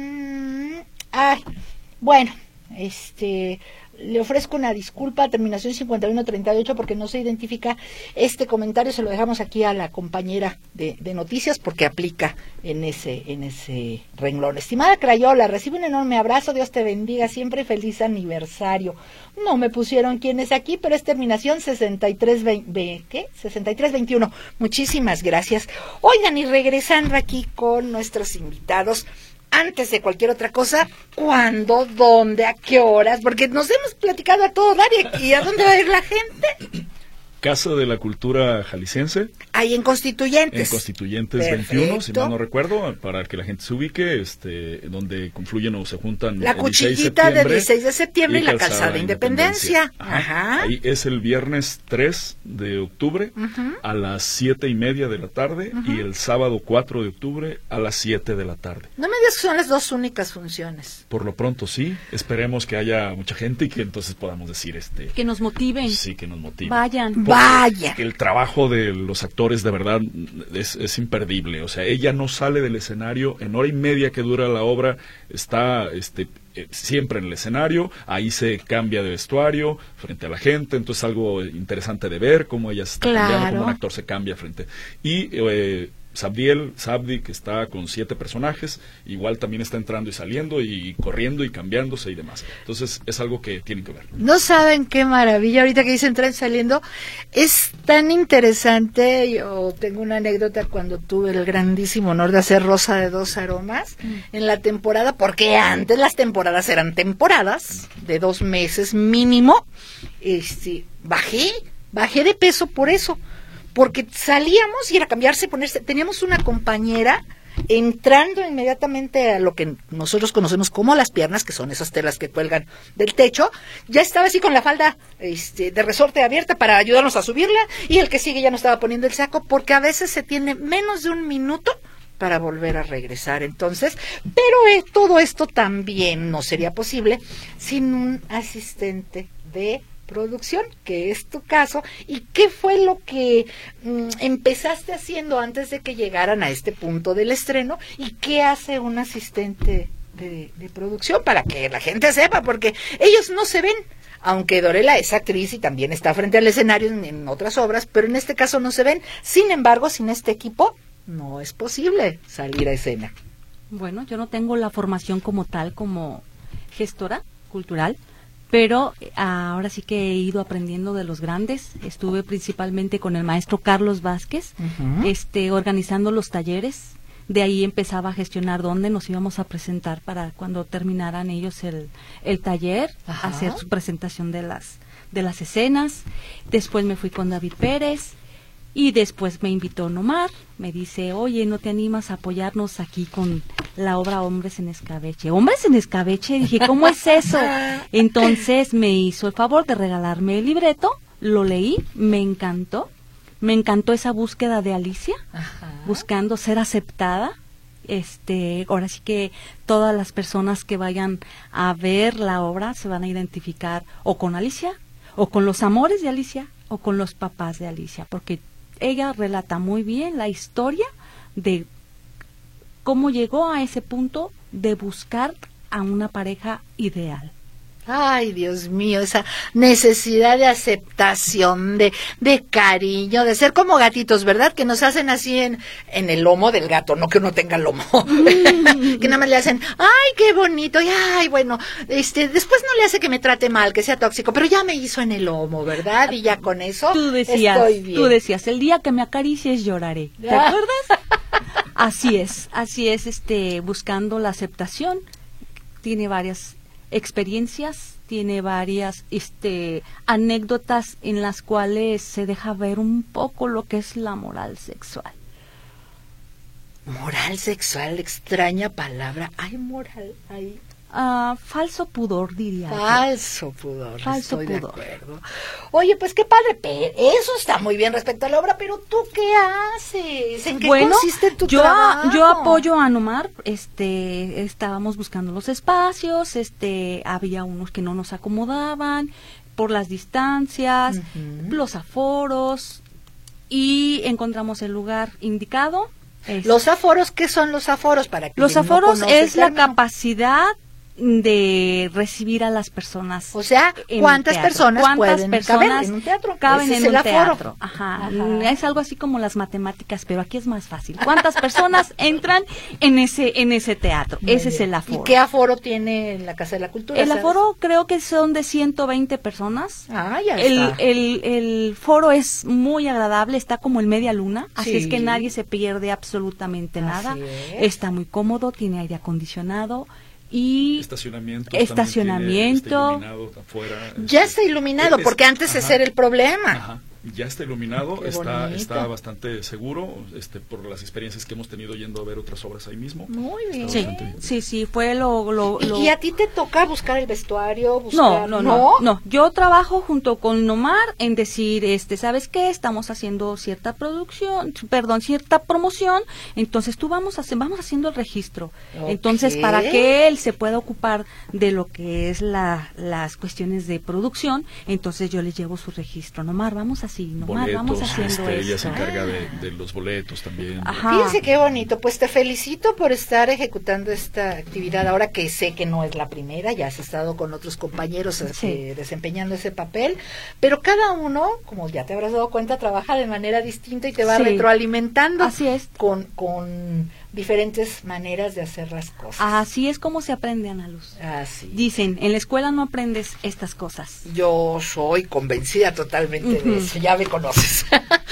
Mm, ay, bueno, este... Le ofrezco una disculpa, terminación cincuenta y uno treinta y ocho, porque no se identifica este comentario, se lo dejamos aquí a la compañera de, de noticias porque aplica en ese en ese renglón. Estimada Crayola, recibe un enorme abrazo, Dios te bendiga siempre, feliz aniversario. No me pusieron quién es aquí, pero es terminación sesenta y tres veinte, ¿qué? sesenta y tres veintiuno. Muchísimas gracias. Oigan, y regresando aquí con nuestros invitados, antes de cualquier otra cosa, ¿cuándo, dónde, a qué horas? Porque nos hemos platicado a todo dar y, y ¿a dónde va a ir la gente? Casa de la Cultura Jalisciense. Ahí en Constituyentes. En Constituyentes Perfecto. veintiuno, si mal no recuerdo, para que la gente se ubique, este, donde confluyen o se juntan la el cuchillita del dieciséis de septiembre y, y la Calzada de Independencia. Ajá. Ajá. Ahí es el viernes tres de octubre uh-huh. a las siete y media de la tarde uh-huh. y el sábado cuatro de octubre a las siete de la tarde. No me digas que son las dos únicas funciones. Por lo pronto sí, esperemos que haya mucha gente y que entonces podamos decir este... Que nos motiven. Sí, que nos motiven. Vayan. Vaya. El trabajo de los actores de verdad es, es imperdible. O sea, ella no sale del escenario en hora y media que dura la obra, está este eh, siempre en el escenario, ahí se cambia de vestuario frente a la gente, entonces algo interesante de ver cómo ella se está claro. cambiando, cómo un actor se cambia frente. Y eh, Sabdiel, Sabdi, que está con siete personajes, igual también está entrando y saliendo y corriendo y cambiándose y demás. Entonces es algo que tienen que ver. No saben qué maravilla, ahorita que dicen entrar y saliendo, es tan interesante. Yo tengo una anécdota cuando tuve el grandísimo honor de hacer Rosa de dos aromas mm. en la temporada, porque antes las temporadas eran temporadas de dos meses mínimo. Este, bajé, bajé de peso por eso. Porque salíamos y era cambiarse, ponerse, teníamos una compañera entrando inmediatamente a lo que nosotros conocemos como las piernas, que son esas telas que cuelgan del techo, ya estaba así con la falda este, de resorte abierta para ayudarnos a subirla, y el que sigue ya no estaba poniendo el saco, porque a veces se tiene menos de un minuto para volver a regresar. Entonces, pero eh, todo esto también no sería posible sin un asistente de producción, que es tu caso. ¿Y qué fue lo que mm, empezaste haciendo antes de que llegaran a este punto del estreno? ¿Y qué hace un asistente de, de producción? Para que la gente sepa, porque ellos no se ven, aunque Dorela es actriz y también está frente al escenario en, en otras obras, pero en este caso no se ven. Sin embargo, sin este equipo no es posible salir a escena. Bueno, yo no tengo la formación como tal, como gestora cultural, pero ahora sí que he ido aprendiendo de los grandes. Estuve principalmente con el maestro Carlos Vázquez, uh-huh. este, organizando los talleres. De ahí empezaba a gestionar dónde nos íbamos a presentar para cuando terminaran ellos el, el taller, uh-huh. hacer su presentación de las, de las escenas. Después me fui con David Pérez. Y después me invitó Nomar, me dice, oye, ¿no te animas a apoyarnos aquí con la obra Hombres en Escabeche? ¿Hombres en Escabeche? Dije, ¿cómo es eso? Entonces me hizo el favor de regalarme el libreto, lo leí, me encantó, me encantó esa búsqueda de Alicia, Ajá. buscando ser aceptada. Este, ahora sí que todas las personas que vayan a ver la obra se van a identificar o con Alicia, o con los amores de Alicia, o con los papás de Alicia, porque ella relata muy bien la historia de cómo llegó a ese punto de buscar a una pareja ideal. Ay, Dios mío, esa necesidad de aceptación, de, de cariño, de ser como gatitos, ¿verdad? Que nos hacen así en, en el lomo del gato, no que uno tenga lomo, mm. que nada más le hacen, ay, qué bonito, y ay, bueno, este, después no le hace que me trate mal, que sea tóxico, pero ya me hizo en el lomo, ¿verdad? Y ya con eso tú decías, estoy bien. Tú decías, el día que me acaricies lloraré, ¿te ah. acuerdas? Así es, así es, este, buscando la aceptación, tiene varias experiencias, tiene varias este anécdotas en las cuales se deja ver un poco lo que es la moral sexual. Moral sexual, extraña palabra. ¿Hay moral ahí? Uh, falso pudor, diría Falso yo. pudor, falso estoy pudor. de acuerdo. Oye, pues qué padre, pero eso está muy bien respecto a la obra, pero ¿tú qué haces? ¿En qué bueno, consiste tu yo, trabajo? Yo apoyo a Nomar, este, estábamos buscando los espacios, este, había unos que no nos acomodaban por las distancias, uh-huh. los aforos, y encontramos el lugar indicado. Es, ¿Los aforos qué son los aforos? Para que los no aforos conoce es el la término. capacidad de recibir a las personas. O sea, ¿cuántas personas ¿Cuántas pueden personas caber en un teatro? Caben Ese en es un el aforo. teatro. Ajá. Ajá. Es algo así como las matemáticas, pero aquí es más fácil. ¿Cuántas personas entran en ese en ese teatro? Muy ese bien. es el aforo. ¿Y qué aforo tiene la Casa de la Cultura? El sabes? aforo creo que son de ciento veinte personas. Ah, ya El, está. el, el foro es muy agradable, está como en media luna, así Sí. es que nadie se pierde absolutamente nada. Así es. Está muy cómodo, tiene aire acondicionado y Estacionamiento. Estacionamiento. También tiene, está iluminado afuera. Ya este, está iluminado, es- porque antes ese ajá, era el problema. Ajá. Ya está iluminado, Qué está bonito. está bastante seguro, este por las experiencias que hemos tenido yendo a ver otras obras ahí mismo. Muy bien. sí, bastante bien. sí, sí, fue lo... lo, ¿Y, lo- y a ti te toca buscar el vestuario? No, Buscar... no, no, no. Yo trabajo junto con Nomar en decir, este, ¿sabes qué? Estamos haciendo cierta producción, perdón, cierta promoción, entonces tú vamos a hacer, vamos haciendo el registro. Ok. Entonces, para que él se pueda ocupar de lo que es la, las cuestiones de producción, entonces yo les llevo su registro. Nomar, vamos así, Nomar, Boletos, vamos haciendo este, ella esto. se encarga de, de los boletos también. Ajá. Fíjense qué bonito, pues te felicito por estar ejecutando esta actividad ahora que sé que no es la primera, ya has estado con otros compañeros eh, Sí. desempeñando ese papel, pero cada uno, como ya te habrás dado cuenta, trabaja de manera distinta y te va Sí. retroalimentando Así es. con, con diferentes maneras de hacer las cosas. Así es como se aprende, Ana Luz. Así. Dicen, en la escuela no aprendes estas cosas. Yo soy convencida totalmente Ujú. de eso, ya me conoces.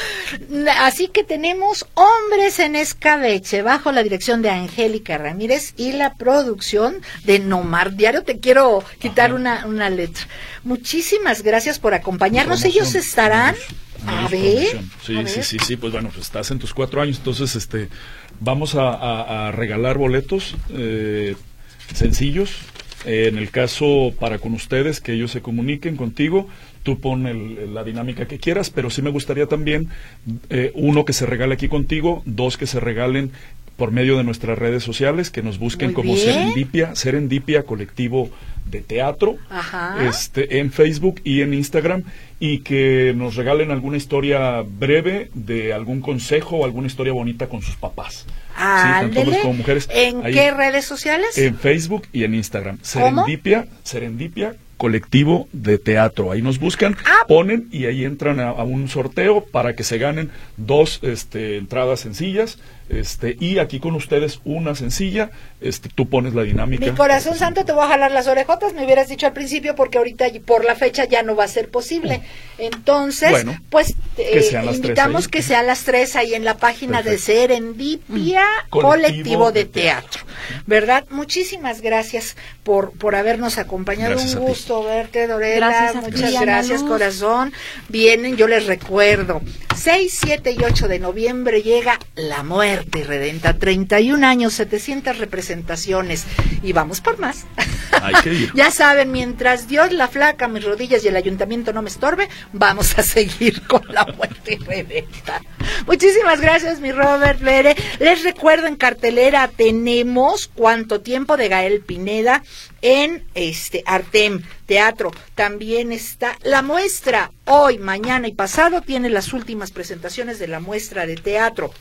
Así que tenemos Hombres en Escabeche, bajo la dirección de Angélica Ramírez y la producción de Nomar Diario. Te quiero quitar una, una letra. Muchísimas gracias por acompañarnos. Promoción. Ellos estarán... A Más ver, promoción. Sí, a sí, ver. sí, sí, pues bueno, pues estás en tus cuatro años, entonces este vamos a, a- a regalar boletos eh, sencillos. Eh, en el caso para con ustedes, que ellos se comuniquen contigo, tú pon el- la dinámica que quieras, pero sí me gustaría también, eh, uno, que se regale aquí contigo, dos, que se regalen por medio de nuestras redes sociales, que nos busquen Muy como bien. Serendipia, Serendipia Colectivo de Teatro, Ajá. este, en Facebook y en Instagram, y que nos regalen alguna historia breve de algún consejo o alguna historia bonita con sus papás. Sí, tanto Ándele. hombres como mujeres. ¿En Ahí, qué redes sociales? En Facebook y en Instagram. ¿Cómo? Serendipia, Serendipia Colectivo de Teatro. Ahí nos buscan, Ah. ponen y ahí entran a, a un sorteo para que se ganen dos este, entradas sencillas. Este, y aquí con ustedes una sencilla, este, tú pones la dinámica. Mi corazón santo, te voy a jalar las orejotas, me hubieras dicho al principio, porque ahorita y por la fecha ya no va a ser posible. Entonces, Bueno, pues que eh, sean las tres invitamos ahí. que sean las tres ahí en la página de Perfecto. Serendipia Colectivo Colectivo de de Teatro. Teatro, ¿verdad? Muchísimas gracias por, por habernos acompañado. Gracias Un a ti. gusto verte, Dorela. Gracias a ti, Muchas Ana gracias, Luz. corazón. Vienen, yo les recuerdo, seis, siete y ocho de noviembre llega La Muerte Irredenta, treinta y un años, setecientas representaciones, y vamos por más. Hay que ir. Ya saben, mientras Dios, la flaca, mis rodillas y el ayuntamiento no me estorbe, vamos a seguir con La Muerte Irredenta. Muchísimas gracias, mi Robert Bere. Les recuerdo, en cartelera tenemos Cuánto Tiempo de Gael Pineda en este Artem Teatro. También está la muestra. Hoy, mañana y pasado tiene las últimas presentaciones de la muestra de teatro.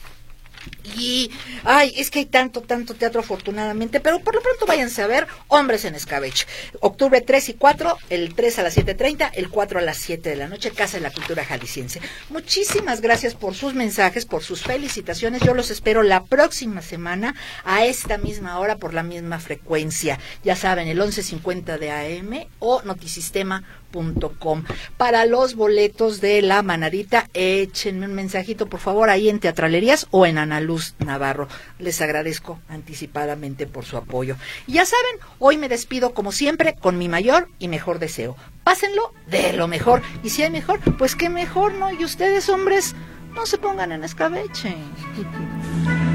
Y, ay, es que hay tanto, tanto teatro afortunadamente, pero por lo pronto váyanse a ver Hombres en Escabeche. Octubre tres y cuatro, el tres a las siete treinta, el cuatro a las siete de la noche, Casa de la Cultura Jalisciense. Muchísimas gracias por sus mensajes, por sus felicitaciones. Yo los espero la próxima semana a esta misma hora por la misma frecuencia. Ya saben, el once cincuenta de A M o notisistema punto com. Para los boletos de La Manadita, échenme un mensajito, por favor, ahí en Teatralerías o en Ana Luz Navarro. Les agradezco anticipadamente por su apoyo. Y ya saben, hoy me despido como siempre con mi mayor y mejor deseo. Pásenlo de lo mejor. Y si hay mejor, pues qué mejor, ¿no? Y ustedes, hombres, no se pongan en escabeche.